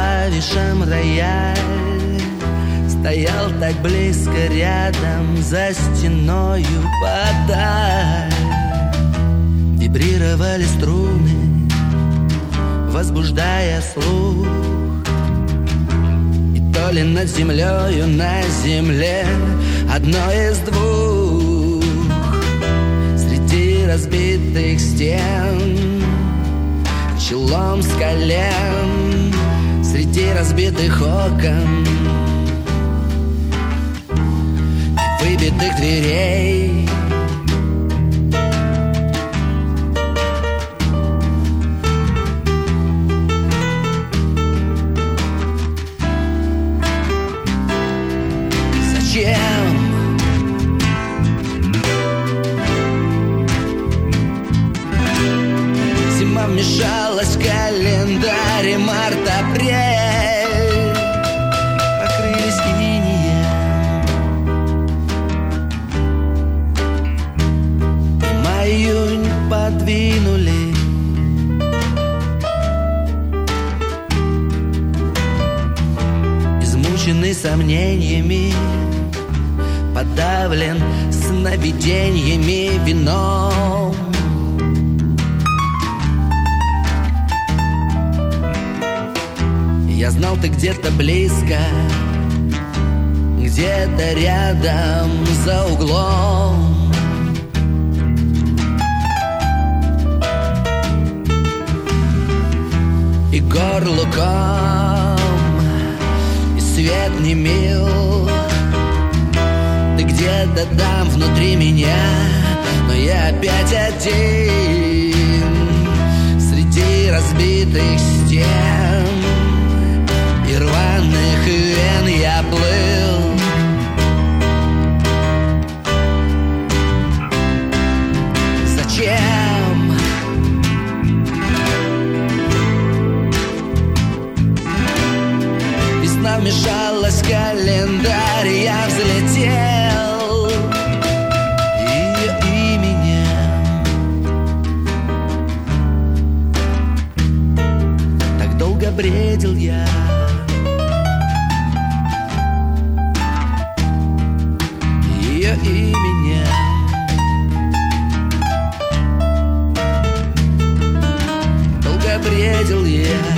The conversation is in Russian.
клавишам рояль, стоял так близко рядом, за стеною подаль. Вибрировали струны, возбуждая слух, и то ли над землею, на земле одно из двух. Среди разбитых стен, челом с колен, среди разбитых окон и выбитых дверей, зима вмешалась в календарь, март-апрель покрылись инеем, и май-июнь подвинули. Измученный сомнениями, подавлен сновидениями, вином. Я знал, ты где-то близко, где-то рядом, за углом. И горло ком, и свет не мил. Ты где-то там внутри меня, но я опять один среди разбитых стен и рваных вен. Я плыл, зачем? Весна вмешалась в календарь, я взлетел ее именем. Так долго бредил я, ее именем. Долго бредил я.